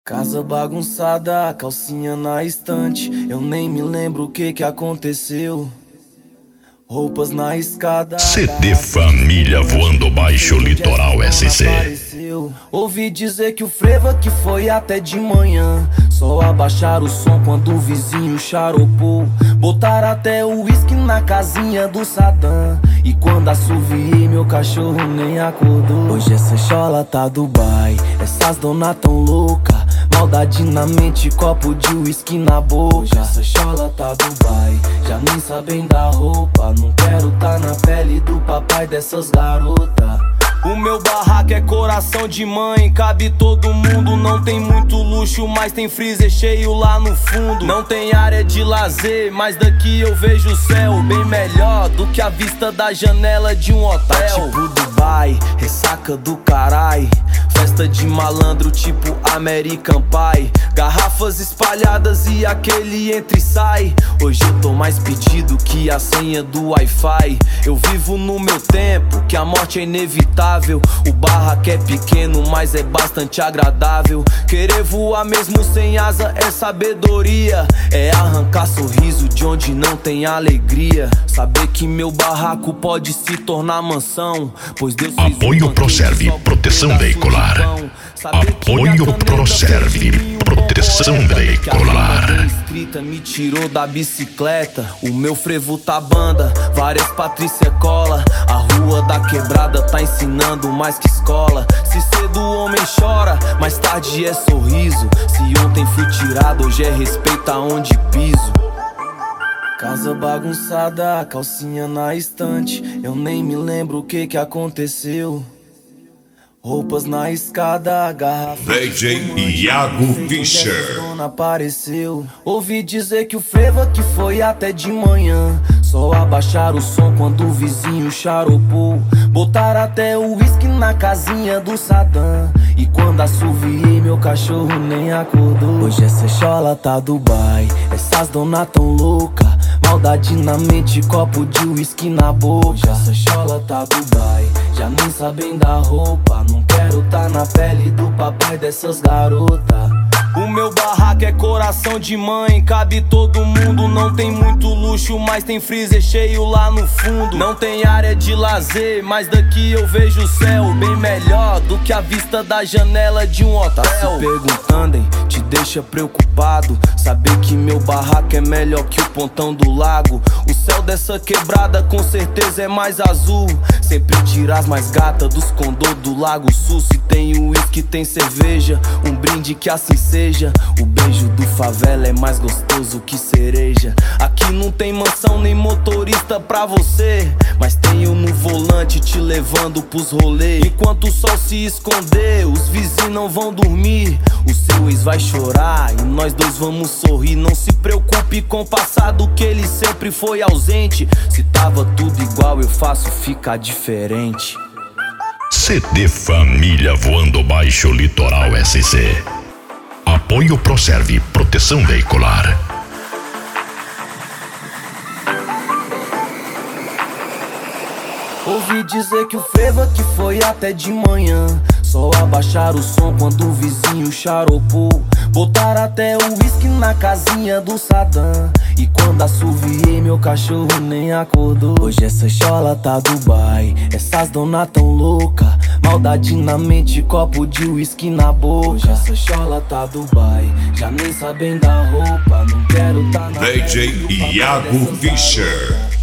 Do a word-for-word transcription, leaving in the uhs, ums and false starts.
Casa bagunçada, calcinha na estante. Eu nem me lembro o que que aconteceu. Roupas na escada. C D Família Voando Baixo Litoral S C. Apareceu. Ouvi dizer que o frevo que foi até de manhã. Só abaixar o som quando o vizinho charopou. Botar até o uísque na casinha do Sadam. E quando assoviei, meu cachorro nem acordou. Hoje essa chola tá Dubai. Essas dona tão louca. Maldade na mente, copo de uísque na boca. Hoje essa chola tá Dubai. Já nem sabem da roupa. Não quero tá na pele do papai dessas garotas. O meu barraco é coração de mãe, cabe todo mundo. Não tem muito luxo, mas tem freezer cheio lá no fundo. Não tem área de lazer, mas daqui eu vejo o céu bem melhor do que a vista da janela de um hotel. Tá tipo Dubai, ressaca do carai. Festa de malandro tipo American Pie. Garrafas espalhadas e aquele entra e sai. Hoje eu tô mais pedido que a senha do Wi-Fi. Eu vivo no meu tempo, que a morte é inevitável. O barraco é pequeno, mas é bastante agradável. Querer voar mesmo sem asa é sabedoria. É arrancar sorriso de onde não tem alegria. Saber que meu barraco pode se tornar mansão, pois Deus fez Apoio Proserve Proteção Veicular. Apoio Proserve Proteção Veicular. Escrita me tirou da bicicleta. O meu frevo tá banda, várias Patrícia cola. A rua da quebrada tá ensinando mais que escola. Se cedo o homem chora, mais tarde é sorriso. Se ontem fui tirado, hoje é respeito aonde piso. Casa bagunçada, calcinha na estante. Eu nem me lembro o que que aconteceu. Roupas na escada, garrafa. D J Iago Fischer. Apareceu. Ouvi dizer que o frevo que foi até de manhã. Só abaixar o som quando o vizinho charopou. Botar até o uísque na casinha do Sadam. E quando assoviei, meu cachorro nem acordou. Hoje essa chola tá Dubai. Essas dona tão louca. Maldade na mente, copo de uísque na boca. Hoje essa chola tá Dubai. Já nem sabem da roupa. Não quero tá na pele do papai dessas garotas. O meu barraco é coração de mãe, cabe todo mundo. Não tem muito luxo, mas tem freezer cheio lá no fundo. Não tem área de lazer, mas daqui eu vejo o céu bem melhor do que a vista da janela de um hotel. Tá se perguntando, hein? Te deixa preocupado saber que meu barraco é melhor que o pontão do lago. O céu dessa quebrada com certeza é mais azul. Sempre tira as mais gatas dos condô do Lago Sul. Se tem uísque, tem cerveja, um brinde que assim seja. O beijo do favela é mais gostoso que cereja. Aqui não tem mansão nem motorista pra você, mas tenho no volante te levando pros rolês. Enquanto o sol se esconder, os vizinhos não vão dormir. O seu ex vai chorar e nós dois vamos sorrir. Não se preocupe com o passado, que ele sempre foi ausente. Se tava tudo igual, eu faço ficar diferente. C D Família Voando Baixo Litoral S C. Apoio Proserve Proteção Veicular. Ouvi dizer que o frevo que foi até de manhã. Só abaixar o som quando o vizinho charopou. Botar até o uísque na casinha do Sadam. E quando assoviei, meu cachorro nem acordou. Hoje essa chola tá Dubai. Essas dona tão louca. Maldade na mente, copo de uísque na boca. Hoje essa chola tá Dubai. Já nem sabem da roupa. Não quero tá na D J Iago Fischer.